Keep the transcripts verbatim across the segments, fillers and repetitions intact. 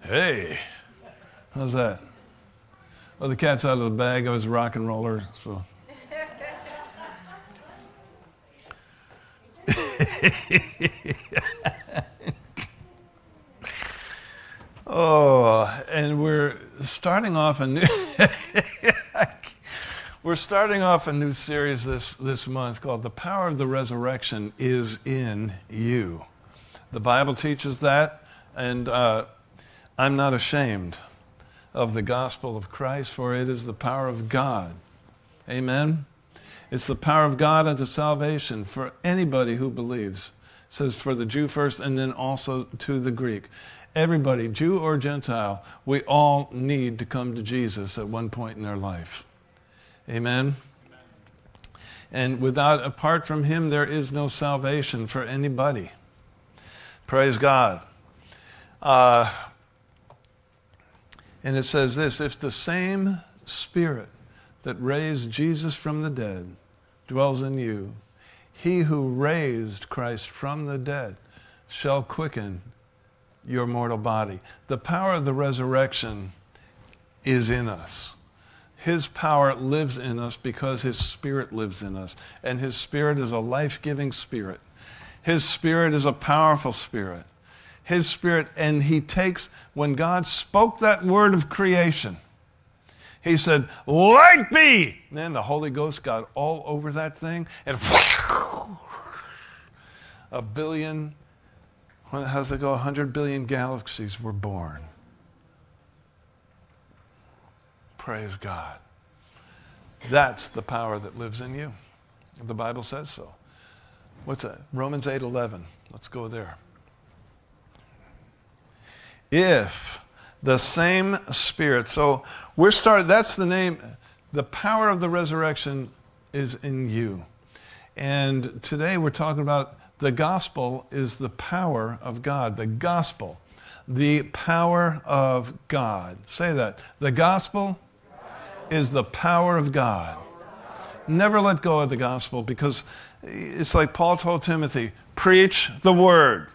Hey, how's that? Well, the cat's out of the bag. I was a rock and roller, so. Oh, and we're starting off a new we're starting off a new series this this month called "The Power of the Resurrection is in You." The Bible teaches that, and uh, I'm not ashamed of the gospel of Christ, for it is the power of God. Amen. It's the power of God unto salvation for anybody who believes. It says for the Jew first, and then also to the Greek. Everybody, Jew or Gentile, we all need to come to Jesus at one point in our life. Amen? And without, apart from him, there is no salvation for anybody. Praise God. Uh, and it says this, if the same Spirit that raised Jesus from the dead dwells in you, he who raised Christ from the dead shall quicken your mortal body. The power of the resurrection is in us. His power lives in us because his Spirit lives in us. And his Spirit is a life-giving Spirit. His Spirit is a powerful Spirit. His Spirit, and he takes, when God spoke that word of creation, he said, light be! And then the Holy Ghost got all over that thing, and a billion, how's it go? A hundred billion galaxies were born. Praise God. That's the power that lives in you. The Bible says so. What's that? Romans eight eleven. Let's go there. If the same Spirit, so we're starting, that's the name, the power of the resurrection is in you. And today we're talking about the gospel is the power of God. The gospel, the power of God. Say that. The gospel is the power of God. Never let go of the gospel, because it's like Paul told Timothy, preach the word.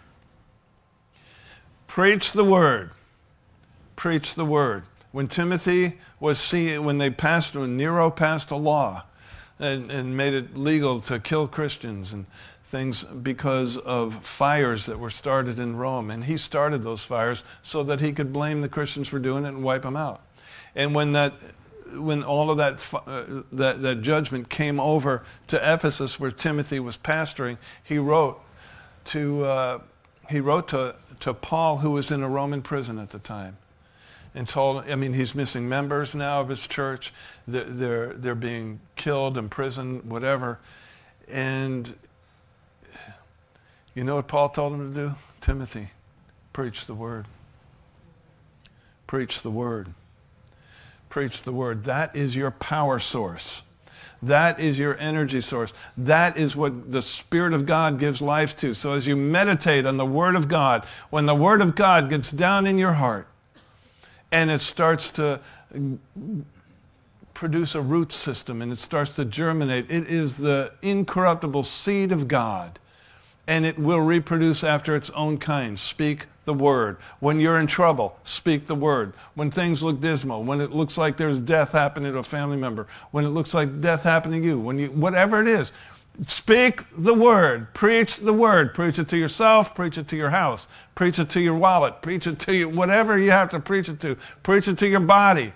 Preach the word. Preach the word. When Timothy was seeing, when they passed, when Nero passed a law and, and made it legal to kill Christians and things because of fires that were started in Rome. And he started those fires so that he could blame the Christians for doing it and wipe them out. And when that, when all of that, uh, that, that judgment came over to Ephesus, where Timothy was pastoring, he wrote to, uh, he wrote to, to Paul, who was in a Roman prison at the time, and told, I mean, he's missing members now of his church. They're, they're, they're being killed, imprisoned, whatever. And you know what Paul told him to do? Timothy, preach the word. Preach the word. Preach the word. That is your power source. That is your energy source. That is what the Spirit of God gives life to. So as you meditate on the Word of God, when the Word of God gets down in your heart and it starts to produce a root system and it starts to germinate, it is the incorruptible seed of God. And it will reproduce after its own kind. Speak the word. When you're in trouble, speak the word. When things look dismal, when it looks like there's death happening to a family member, when it looks like death happening to you, when you, whatever it is, speak the word. Preach the word. Preach it to yourself. Preach it to your house. Preach it to your wallet. Preach it to you, whatever you have to preach it to. Preach it to your body.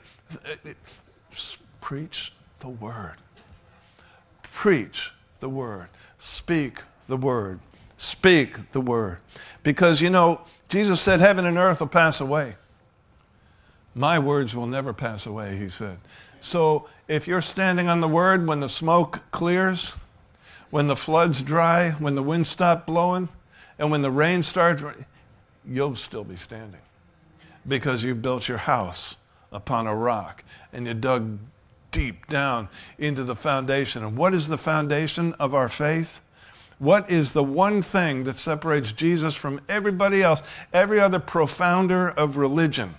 Preach the word. Preach the word. Speak the word. Speak the word. Because, you know, Jesus said heaven and earth will pass away. My words will never pass away, he said. So if you're standing on the word when the smoke clears, when the floods dry, when the wind stops blowing, and when the rain starts, you'll still be standing. Because you built your house upon a rock and you dug deep down into the foundation. And what is the foundation of our faith? What is the one thing that separates Jesus from everybody else, every other profounder of religion?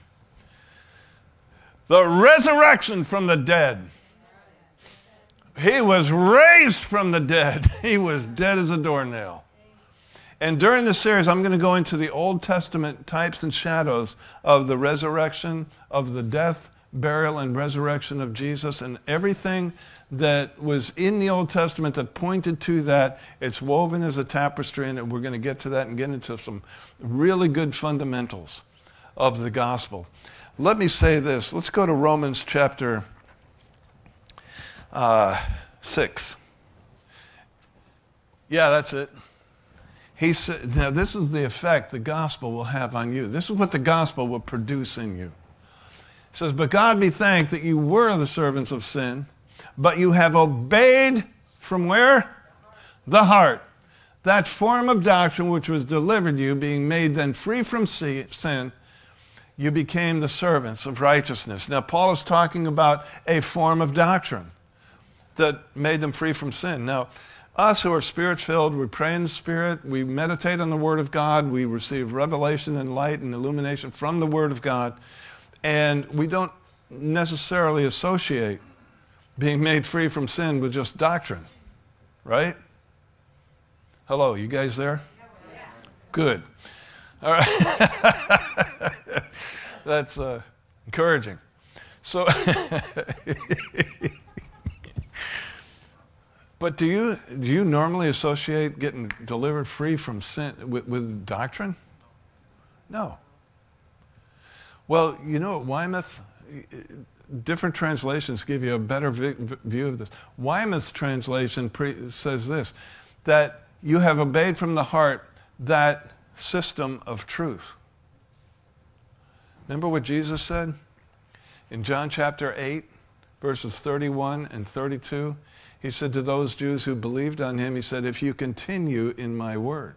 The resurrection from the dead. He was raised from the dead. He was dead as a doornail. And during this series, I'm going to go into the Old Testament types and shadows of the resurrection, of the death, burial, and resurrection of Jesus, and everything that was in the Old Testament that pointed to that. It's woven as a tapestry, and we're going to get to that and get into some really good fundamentals of the gospel. Let me say this. Let's go to Romans chapter uh, six. Yeah, that's it. He said, now this is the effect the gospel will have on you. This is what the gospel will produce in you. He says, but God be thanked that you were the servants of sin, but you have obeyed from where? The heart. That form of doctrine which was delivered you, being made then free from sin, you became the servants of righteousness. Now, Paul is talking about a form of doctrine that made them free from sin. Now, us who are spirit-filled, we pray in the Spirit, we meditate on the Word of God, we receive revelation and light and illumination from the Word of God, and we don't necessarily associate being made free from sin with just doctrine, right? Hello, you guys there? Yeah. Good. All right. That's uh, encouraging. So, but do you do you normally associate getting delivered free from sin with, with doctrine? No. Well, you know, at Weymouth, different translations give you a better view of this. Weymouth's translation pre- says this, that you have obeyed from the heart that system of truth. Remember what Jesus said? In John chapter eight, verses thirty-one and thirty-two, he said to those Jews who believed on him, he said, if you continue in my word,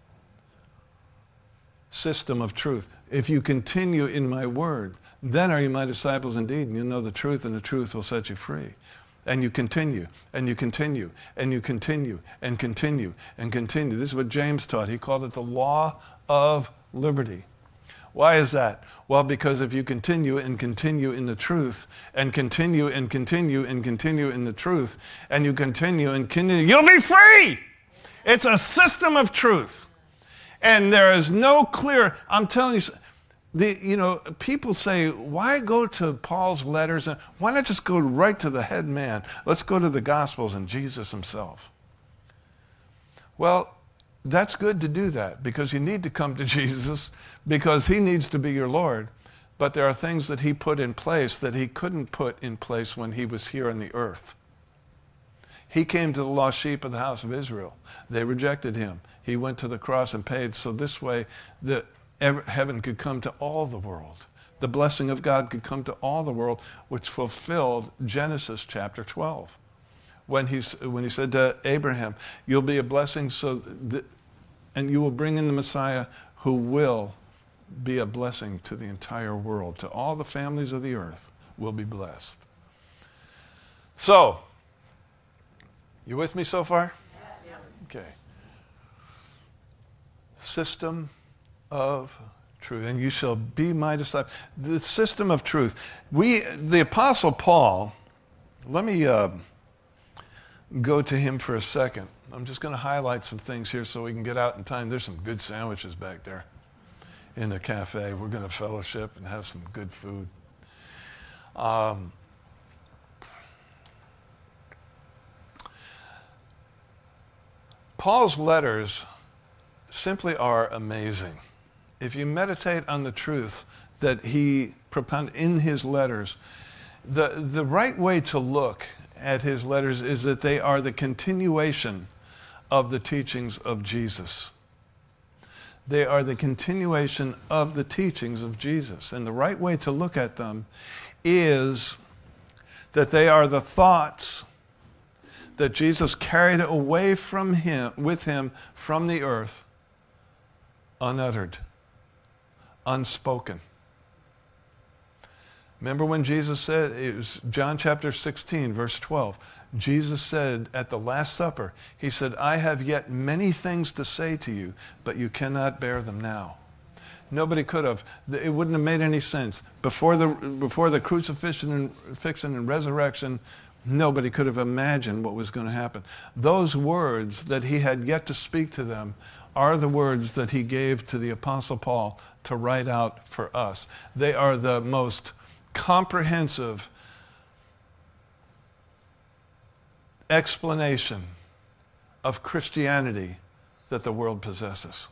system of truth, if you continue in my word, then are you my disciples indeed, and you'll know the truth, and the truth will set you free. And you continue, and you continue, and you continue, and continue, and continue. This is what James taught. He called it the law of liberty. Why is that? Well, because if you continue and continue in the truth, and continue and continue and continue in the truth, and you continue and continue, you'll be free! It's a system of truth. And there is no clear, I'm telling you, the, you know, people say, why go to Paul's letters? And why not just go right to the head man? Let's go to the Gospels and Jesus himself. Well, that's good to do that because you need to come to Jesus because he needs to be your Lord. But there are things that he put in place that he couldn't put in place when he was here on the earth. He came to the lost sheep of the house of Israel. They rejected him. He went to the cross and paid. So this way, the heaven could come to all the world. The blessing of God could come to all the world, which fulfilled Genesis chapter twelve. When he, when he said to Abraham, you'll be a blessing, so that, and you will bring in the Messiah who will be a blessing to the entire world. To all the families of the earth will be blessed. So, you with me so far? Yeah. Okay. System of truth, and you shall be my disciple. The system of truth. We, the Apostle Paul, let me uh, go to him for a second. I'm just going to highlight some things here so we can get out in time. There's some good sandwiches back there in the cafe. We're going to fellowship and have some good food. Um, Paul's letters simply are amazing. If you meditate on the truth that he propounded in his letters, the, the right way to look at his letters is that they are the continuation of the teachings of Jesus. They are the continuation of the teachings of Jesus. And the right way to look at them is that they are the thoughts that Jesus carried away from him, with him from the earth, unuttered, unspoken. Remember when Jesus said, it was John chapter sixteen, verse twelve, Jesus said at the Last Supper, he said, I have yet many things to say to you, but you cannot bear them now. Nobody could have. It wouldn't have made any sense. Before the, before the crucifixion and, fixion and resurrection, nobody could have imagined what was going to happen. Those words that he had yet to speak to them are the words that he gave to the Apostle Paul to write out for us. They are the most comprehensive explanation of Christianity that the world possesses.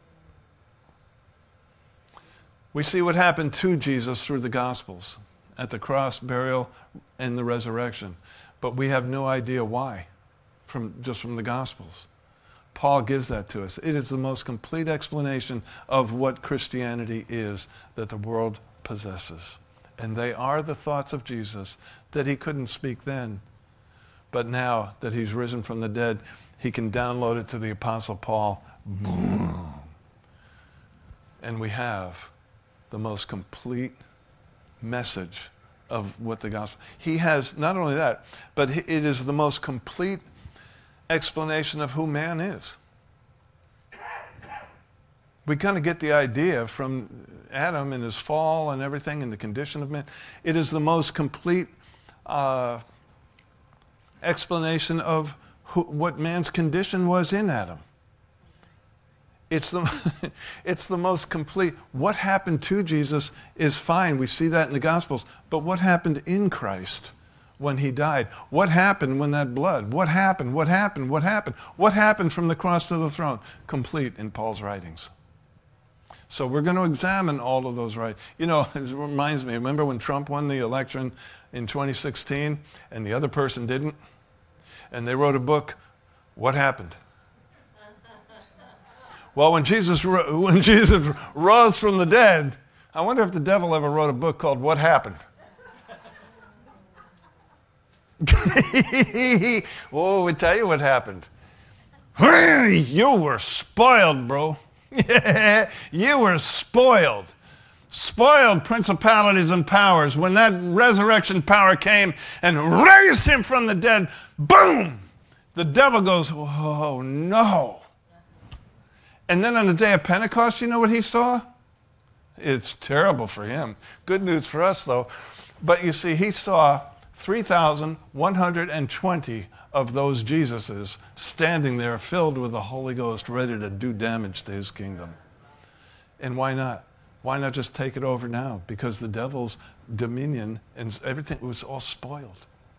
We see what happened to Jesus through the Gospels, at the cross, burial, and the resurrection. But we have no idea why, from just from the Gospels. Paul gives that to us. It is the most complete explanation of what Christianity is that the world possesses. And they are the thoughts of Jesus that he couldn't speak then. But now that he's risen from the dead, he can download it to the Apostle Paul. Boom. And we have the most complete message of what the gospel. He has not only that, but it is the most complete explanation of who man is. We kind of get the idea from Adam and his fall and everything and the condition of man. It is the most complete uh, explanation of who, what man's condition was in Adam. It's the, it's the most complete. What happened to Jesus is fine. We see that in the Gospels. But what happened in Christ when he died? What happened when that blood? What happened? What happened? What happened? What happened from the cross to the throne? Complete in Paul's writings. So we're going to examine all of those writings. You know, it reminds me, remember when Trump won the election in twenty sixteen and the other person didn't? And they wrote a book, What Happened? Well, when Jesus, when Jesus rose from the dead, I wonder if the devil ever wrote a book called What Happened? Oh, we tell you what happened. You were spoiled, bro. You were spoiled. Spoiled principalities and powers. When that resurrection power came and raised him from the dead, boom! The devil goes, oh, no. And then on the day of Pentecost, you know what he saw? It's terrible for him. Good news for us, though. But you see, he saw three thousand one hundred twenty of those Jesuses standing there filled with the Holy Ghost, ready to do damage to his kingdom. And why not? Why not just take it over now? Because the devil's dominion and everything was all spoiled.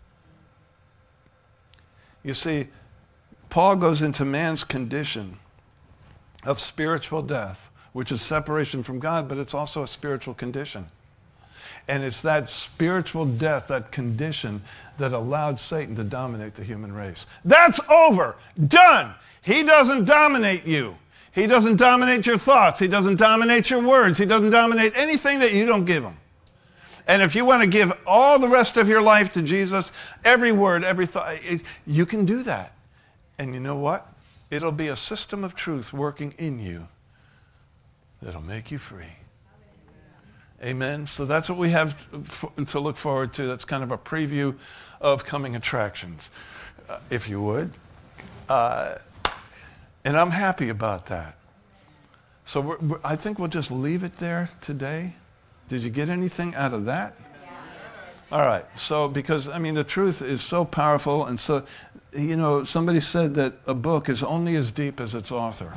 You see, Paul goes into man's condition of spiritual death, which is separation from God, but it's also a spiritual condition. And it's that spiritual death, that condition, that allowed Satan to dominate the human race. That's over. Done. He doesn't dominate you. He doesn't dominate your thoughts. He doesn't dominate your words. He doesn't dominate anything that you don't give him. And if you want to give all the rest of your life to Jesus, every word, every thought, you can do that. And you know what? It'll be a system of truth working in you that'll make you free. Amen. So that's what we have to look forward to. That's kind of a preview of coming attractions, uh, if you would. Uh, and I'm happy about that. So we're, we're, I think we'll just leave it there today. Did you get anything out of that? Yes. All right. So because, I mean, the truth is so powerful. And so, you know, somebody said that a book is only as deep as its author.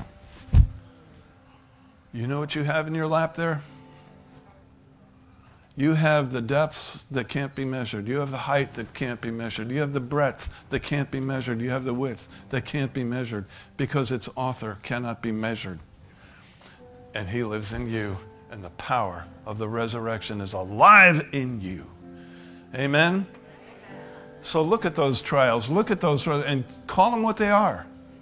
You know what you have in your lap there? You have the depths that can't be measured. You have the height that can't be measured. You have the breadth that can't be measured. You have the width that can't be measured because its author cannot be measured. And he lives in you, and the power of the resurrection is alive in you. Amen? So look at those trials. Look at those, and call them what they are.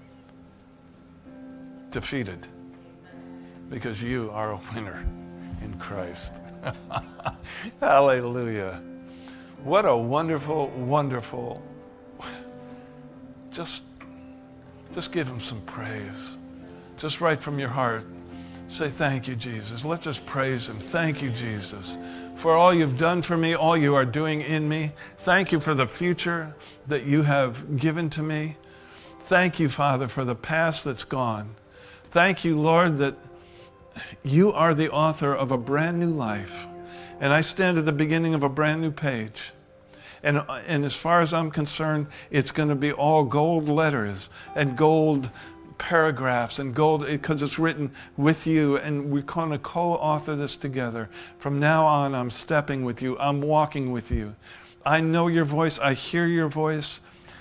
Defeated. Because you are a winner in Christ. Hallelujah. What a wonderful, wonderful, just, just give him some praise. Just right from your heart. Say, thank you, Jesus. Let's just praise him. Thank you, Jesus, for all you've done for me, all you are doing in me. Thank you for the future that you have given to me. Thank you, Father, for the past that's gone. Thank you, Lord, that you are the author of a brand new life. And I stand at the beginning of a brand new page. And, and as far as I'm concerned, it's going to be all gold letters and gold paragraphs and gold, because it's written with you, and we're going to co-author this together. From now on, I'm stepping with you. I'm walking with you. I know your voice. I hear your voice.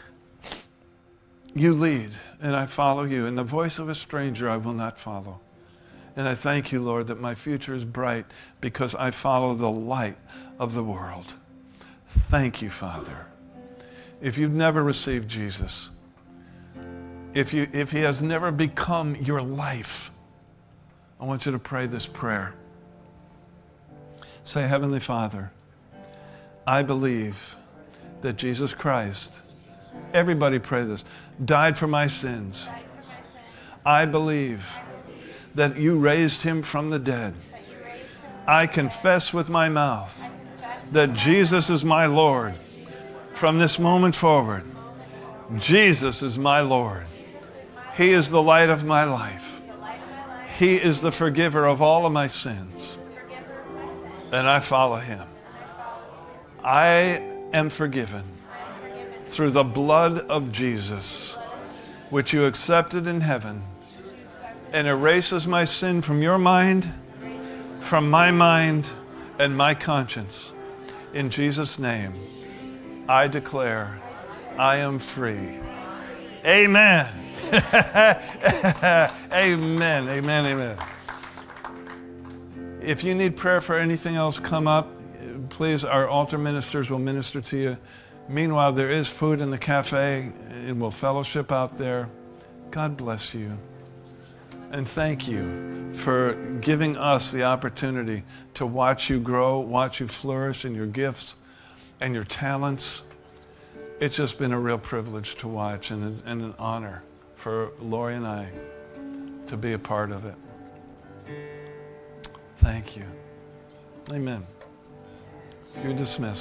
You lead, and I follow you. And the voice of a stranger I will not follow. And I thank you, Lord, that my future is bright because I follow the light of the world. Thank you, Father. If you've never received Jesus, if you if he has never become your life, I want you to pray this prayer. Say, Heavenly Father, I believe that Jesus Christ, everybody pray this, died for my sins. I believe that you raised him from the dead. I confess with my mouth that Jesus is my Lord. From this moment forward, Jesus is my Lord. He is the light of my life. He is the forgiver of all of my sins. And I follow him. I am forgiven through the blood of Jesus, which you accepted in heaven, and erases my sin from your mind, from my mind, and my conscience. In Jesus' name, I declare I am free. Amen. Amen, amen, amen. If you need prayer for anything else, come up. Please, our altar ministers will minister to you. Meanwhile, there is food in the cafe, and we'll fellowship out there. God bless you. And thank you for giving us the opportunity to watch you grow, watch you flourish in your gifts and your talents. It's just been a real privilege to watch, and, and an honor for Lori and I to be a part of it. Thank you. Amen. You're dismissed.